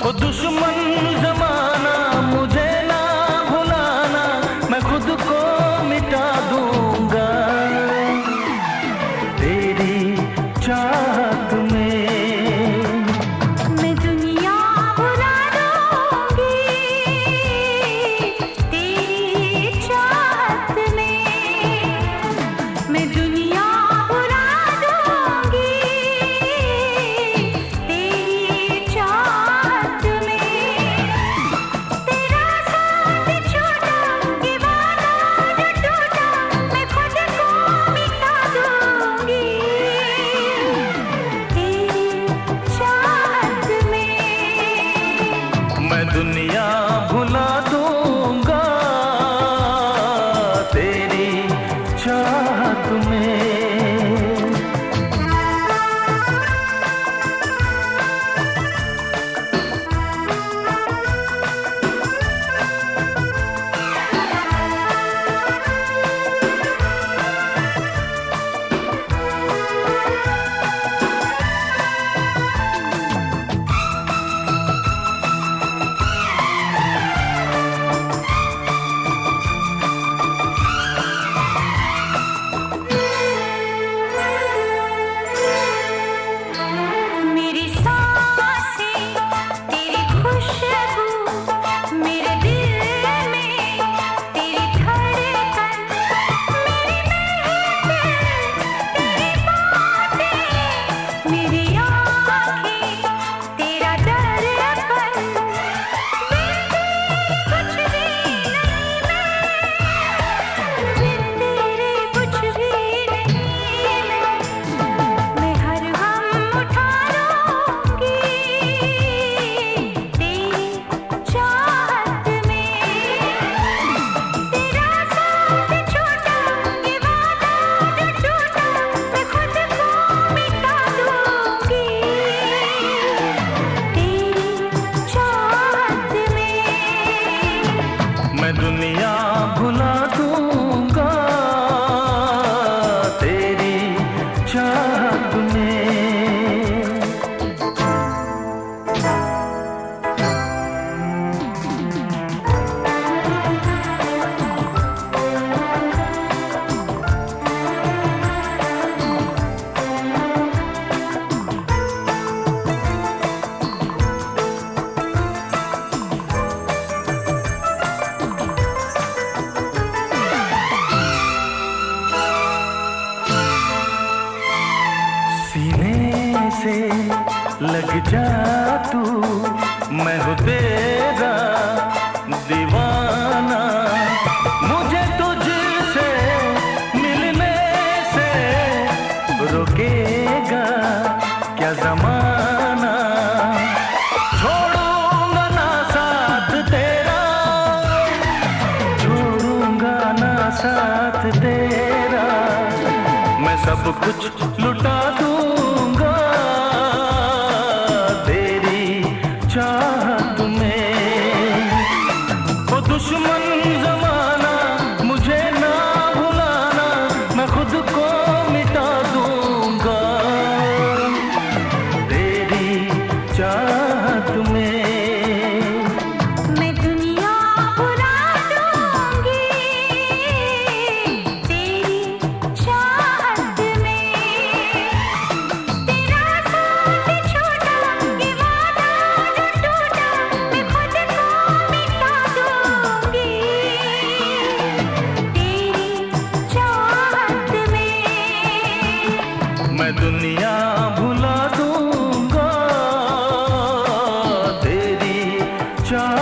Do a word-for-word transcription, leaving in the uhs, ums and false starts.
वो दुश्मन जमाना मुझे ना भुलाना, मैं खुद को मिटा दूंगा तेरी चाहत में। मैं दुनिया भुला दूंगी तेरी चाहत में। मैं दुनिया भुला दूंगी तेरी चाहत में। तेरा साथ छोड़ा ये वादा जो टूटा, मैं खुद को मिटा दूंगी तेरी चाहत में। मैं दुनिया भुला दूंगा तेरी चाहत में। मेरी सांसें तेरी खुशबू, मेरे दिल में तेरी धड़कन, मेरी महफिल तेरी बातें, मेरी आँखें तेरा दर्पण। बिन तेरे कुछ भी नहीं मैं, बिन तेरे कुछ भी नहीं मैं। मैं हर गम उठा लूंगी तेरी चाहत में। तेरा साथ छोड़ा ये वादा जो टूटा, मैं खुद को मिटा दूंगी तेरी चाहत में। मैं दुनिया भुला दूंगा तेरी चाहत में। सीने से लग जा तू, मैं हूँ तेरा दीवाना। मुझे तुझसे मिलने से रोकेगा क्या जमाना। छोड़ूंगा ना साथ तेरा, छोड़ूंगा ना साथ तेरा। मैं सब कुछ लुटा दूंगा तेरी चाहत में। वो दुश्मन जमाना मुझे ना भुलाना, मैं खुद को मिटा दूंगा तेरी चाहत में। मैं दुनिया भुला दूंगी तेरी चाहत में। तेरा साथ छोड़ा ये वादा जो टूटा, मैं खुद को मिटा दूंगी तेरी चाहत में। मैं दुनिया भुला दूंगा तेरी चाहत